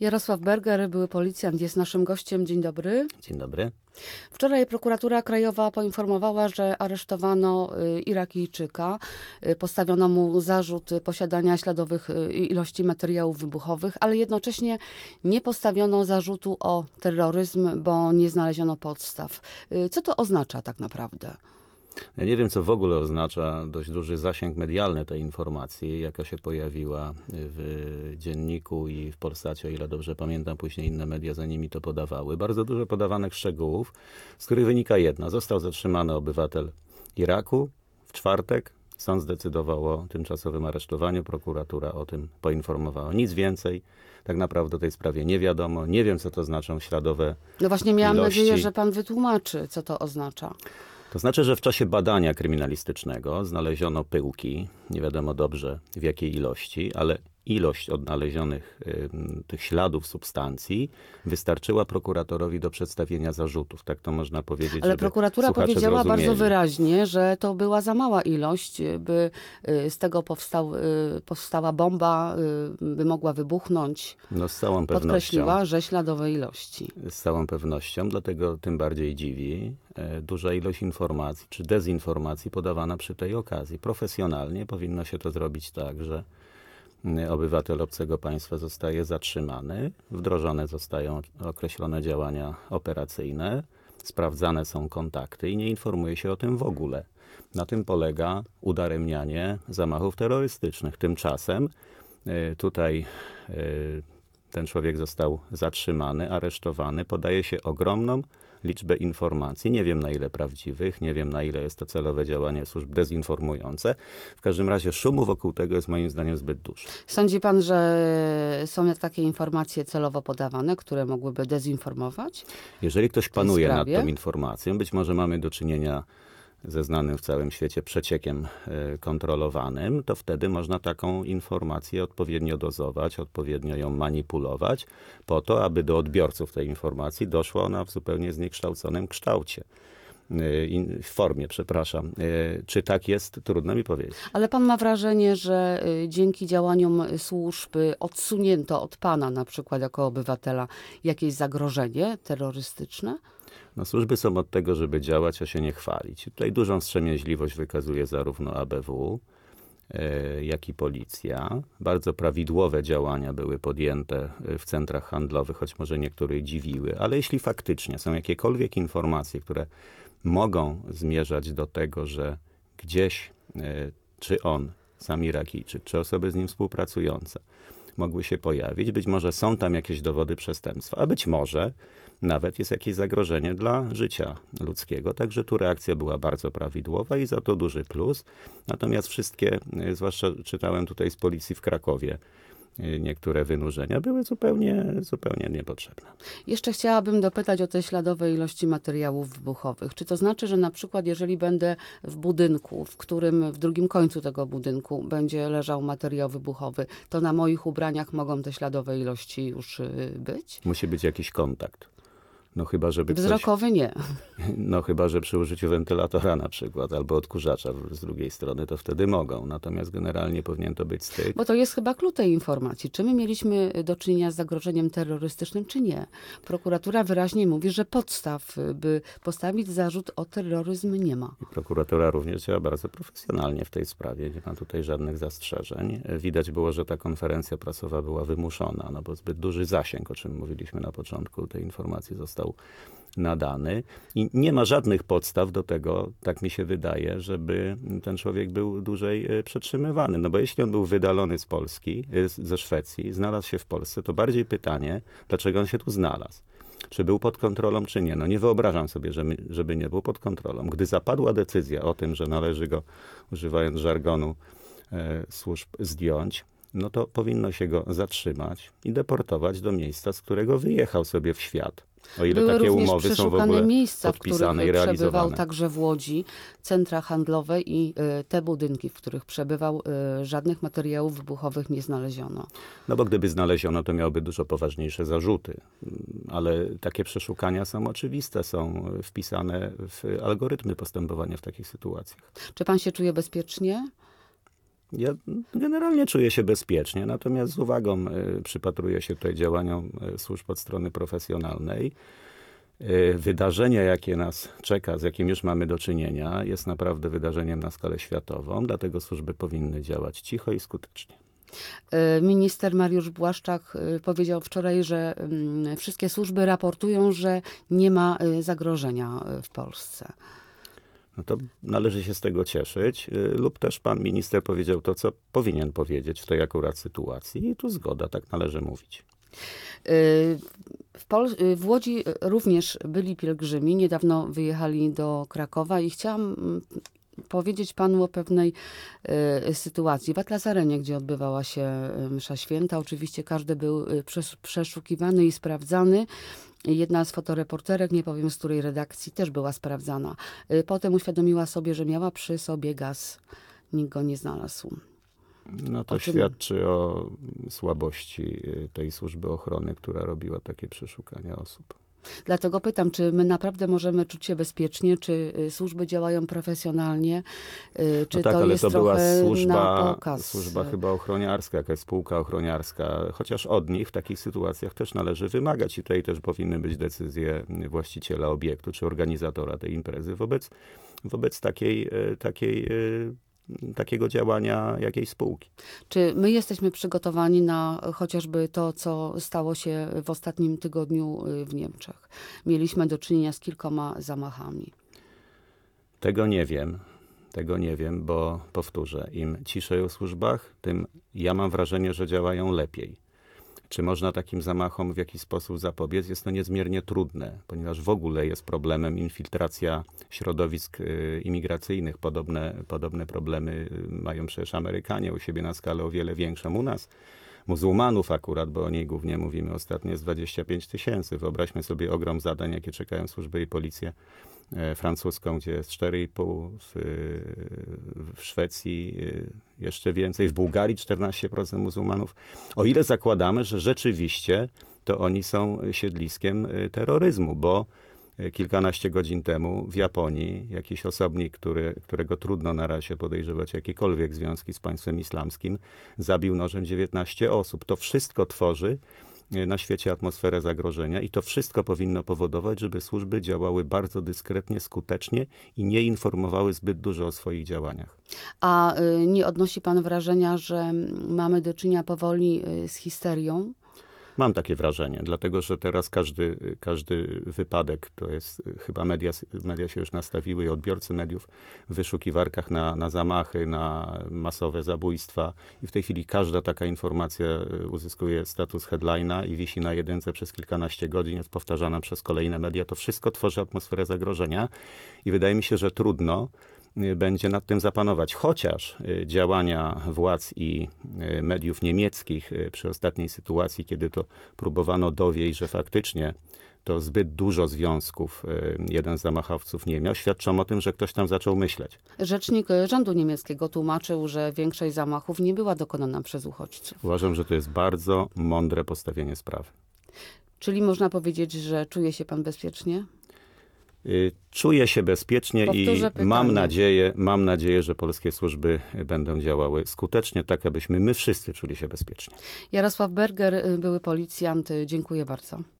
Jarosław Berger, były policjant, jest naszym gościem. Dzień dobry. Dzień dobry. Wczoraj prokuratura krajowa poinformowała, że aresztowano Irakijczyka. Postawiono mu zarzut posiadania śladowych ilości materiałów wybuchowych, ale jednocześnie nie postawiono zarzutu o terroryzm, bo nie znaleziono podstaw. Co to oznacza tak naprawdę? Ja nie wiem, co w ogóle oznacza dość duży zasięg medialny tej informacji, jaka się pojawiła w Dzienniku i w Polsacie, o ile dobrze pamiętam, później inne media za nimi to podawały. Bardzo dużo podawanych szczegółów, z których wynika jedno. Został zatrzymany obywatel Iraku w czwartek. Sąd zdecydował o tymczasowym aresztowaniu, prokuratura o tym poinformowała. Nic więcej tak naprawdę o tej sprawie nie wiadomo. Nie wiem, co to znaczą śladowe No właśnie miałam ilości. nadzieję, że pan wytłumaczy, co to oznacza. To znaczy, że w czasie badania kryminalistycznego znaleziono pyłki, nie wiadomo dobrze w jakiej ilości, ale ilość odnalezionych tych śladów substancji wystarczyła prokuratorowi do przedstawienia zarzutów. Tak to można powiedzieć. Ale żeby prokuratura słuchacze powiedziała zrozumieli. bardzo wyraźnie, że to była za mała ilość, by z tego powstała bomba, by mogła wybuchnąć. No z całą pewnością. Podkreśliła, że śladowe ilości. Z całą pewnością, dlatego tym bardziej dziwi duża ilość informacji czy dezinformacji podawana przy tej okazji. Profesjonalnie powinno się to zrobić tak, że obywatel obcego państwa zostaje zatrzymany, wdrożone zostają określone działania operacyjne, sprawdzane są kontakty i nie informuje się o tym w ogóle. Na tym polega udaremnianie zamachów terrorystycznych. Tymczasem tutaj ten człowiek został zatrzymany, aresztowany, podaje się ogromną liczbę informacji. Nie wiem, na ile prawdziwych, nie wiem, na ile jest to celowe działanie służb dezinformujące. W każdym razie szumu wokół tego jest moim zdaniem zbyt dużo. Sądzi pan, że są takie informacje celowo podawane, które mogłyby dezinformować? Jeżeli ktoś panuje nad sprawie? tą informacją, być może mamy do czynienia ze znanym w całym świecie przeciekiem kontrolowanym, to wtedy można taką informację odpowiednio dozować, odpowiednio ją manipulować, po to, aby do odbiorców tej informacji doszła ona w zupełnie zniekształconym kształcie. W formie, przepraszam. Czy tak jest? Trudno mi powiedzieć. Ale pan ma wrażenie, że dzięki działaniom służb odsunięto od pana, na przykład jako obywatela, jakieś zagrożenie terrorystyczne? No, służby są od tego, żeby działać, a się nie chwalić. Tutaj dużą wstrzemięźliwość wykazuje zarówno ABW, jak i policja. Bardzo prawidłowe działania były podjęte w centrach handlowych, choć może niektórych dziwiły, ale jeśli faktycznie są jakiekolwiek informacje, które mogą zmierzać do tego, że gdzieś, czy on, sam Irakijczyk, czy osoby z nim współpracujące, mogły się pojawić. Być może są tam jakieś dowody przestępstwa, a być może nawet jest jakieś zagrożenie dla życia ludzkiego. Także tu reakcja była bardzo prawidłowa i za to duży plus. Natomiast wszystkie, zwłaszcza czytałem tutaj z policji w Krakowie, niektóre wynurzenia były zupełnie niepotrzebne. Jeszcze chciałabym dopytać o te śladowe ilości materiałów wybuchowych. Czy to znaczy, że na przykład jeżeli będę w budynku, w którym w drugim końcu tego budynku będzie leżał materiał wybuchowy, to na moich ubraniach mogą te śladowe ilości już być? Musi być jakiś kontakt. No chyba, żeby Wzrokowy nie. No chyba, że przy użyciu wentylatora na przykład, albo odkurzacza z drugiej strony, to wtedy mogą. Natomiast generalnie powinien to być styk. Bo to jest chyba klucz tej informacji. Czy my mieliśmy do czynienia z zagrożeniem terrorystycznym, czy nie? Prokuratura wyraźnie mówi, że podstaw, by postawić zarzut o terroryzm, nie ma. I prokuratura również działa bardzo profesjonalnie w tej sprawie. Nie ma tutaj żadnych zastrzeżeń. Widać było, że ta konferencja prasowa była wymuszona, no bo zbyt duży zasięg, o czym mówiliśmy na początku tej informacji, został nadany i nie ma żadnych podstaw do tego, tak mi się wydaje, żeby ten człowiek był dłużej przetrzymywany. No bo jeśli on był wydalony z Polski, ze Szwecji, znalazł się w Polsce, to bardziej pytanie, dlaczego on się tu znalazł. Czy był pod kontrolą, czy nie. No nie wyobrażam sobie, żeby nie był pod kontrolą. Gdy zapadła decyzja o tym, że należy go, używając żargonu służb, zdjąć, no to powinno się go zatrzymać i deportować do miejsca, z którego wyjechał sobie w świat. O ile Były takie również umowy są w ogóle miejsca, podpisane w i których przebywał realizowane. także w Łodzi, centra handlowe i te budynki, w których przebywał, żadnych materiałów wybuchowych nie znaleziono. No bo gdyby znaleziono, to miałby dużo poważniejsze zarzuty. Ale takie przeszukania są oczywiste, są wpisane w algorytmy postępowania w takich sytuacjach. Czy pan się czuje bezpiecznie? Ja generalnie czuję się bezpiecznie, natomiast z uwagą przypatruję się tutaj działaniom służb od strony profesjonalnej. Wydarzenie, jakie nas czeka, z jakim już mamy do czynienia, jest naprawdę wydarzeniem na skalę światową, dlatego służby powinny działać cicho i skutecznie. Minister Mariusz Błaszczak powiedział wczoraj, że wszystkie służby raportują, że nie ma zagrożenia w Polsce. No to należy się z tego cieszyć, lub też pan minister powiedział to, co powinien powiedzieć w tej akurat sytuacji i tu zgoda, tak należy mówić. W Łodzi również byli pielgrzymi, niedawno wyjechali do Krakowa i chciałam powiedzieć panu o pewnej sytuacji. W Atlas Arenie, gdzie odbywała się msza święta, oczywiście każdy był przeszukiwany i sprawdzany. Jedna z fotoreporterek, nie powiem z której redakcji, też była sprawdzana. Potem uświadomiła sobie, że miała przy sobie gaz. Nikt go nie znalazł. No to świadczy o słabości tej służby ochrony, która robiła takie przeszukania osób. Dlatego pytam, czy my naprawdę możemy czuć się bezpiecznie, czy służby działają profesjonalnie, czy No tak, to ale jest to była trochę na pokaz? służba chyba ochroniarska, jakaś spółka ochroniarska, chociaż od nich w takich sytuacjach też należy wymagać i tutaj też powinny być decyzje właściciela obiektu czy organizatora tej imprezy wobec takiego działania jakiejś spółki. Czy my jesteśmy przygotowani na chociażby to, co stało się w ostatnim tygodniu w Niemczech? Mieliśmy do czynienia z kilkoma zamachami. Tego nie wiem, bo powtórzę, im ciszej o służbach, tym ja mam wrażenie, że działają lepiej. Czy można takim zamachom w jakiś sposób zapobiec? Jest to niezmiernie trudne, ponieważ w ogóle jest problemem infiltracja środowisk imigracyjnych. Podobne problemy mają przecież Amerykanie u siebie na skalę o wiele większą. U nas muzułmanów akurat, bo o niej głównie mówimy ostatnio, jest 25 000. Wyobraźmy sobie ogrom zadań, jakie czekają służby i policję francuską, gdzie jest 4,5, w Szwecji jeszcze więcej, w Bułgarii 14% muzułmanów. O ile zakładamy, że rzeczywiście to oni są siedliskiem terroryzmu, bo kilkanaście godzin temu w Japonii jakiś osobnik, którego trudno na razie podejrzewać jakiekolwiek związki z państwem islamskim, zabił nożem 19 osób. To wszystko tworzy na świecie atmosferę zagrożenia i to wszystko powinno powodować, żeby służby działały bardzo dyskretnie, skutecznie i nie informowały zbyt dużo o swoich działaniach. A nie odnosi pan wrażenia, że mamy do czynienia powoli z histerią? Mam takie wrażenie, dlatego że teraz każdy wypadek, to jest chyba media się już nastawiły i odbiorcy mediów w wyszukiwarkach na zamachy, na masowe zabójstwa i w tej chwili każda taka informacja uzyskuje status headline'a i wisi na jedynce przez kilkanaście godzin, jest powtarzana przez kolejne media. To wszystko tworzy atmosferę zagrożenia i wydaje mi się, że trudno będzie nad tym zapanować. Chociaż działania władz i mediów niemieckich przy ostatniej sytuacji, kiedy to próbowano dowieść, że faktycznie to zbyt dużo związków jeden z zamachowców nie miał, świadczą o tym, że ktoś tam zaczął myśleć. Rzecznik rządu niemieckiego tłumaczył, że większość zamachów nie była dokonana przez uchodźców. Uważam, że to jest bardzo mądre postawienie sprawy. Czyli można powiedzieć, że czuje się pan bezpiecznie? Czuję się bezpiecznie Powtórzę i pytanie. mam nadzieję, że polskie służby będą działały skutecznie, tak abyśmy my wszyscy czuli się bezpiecznie. Jarosław Berger, były policjant, dziękuję bardzo.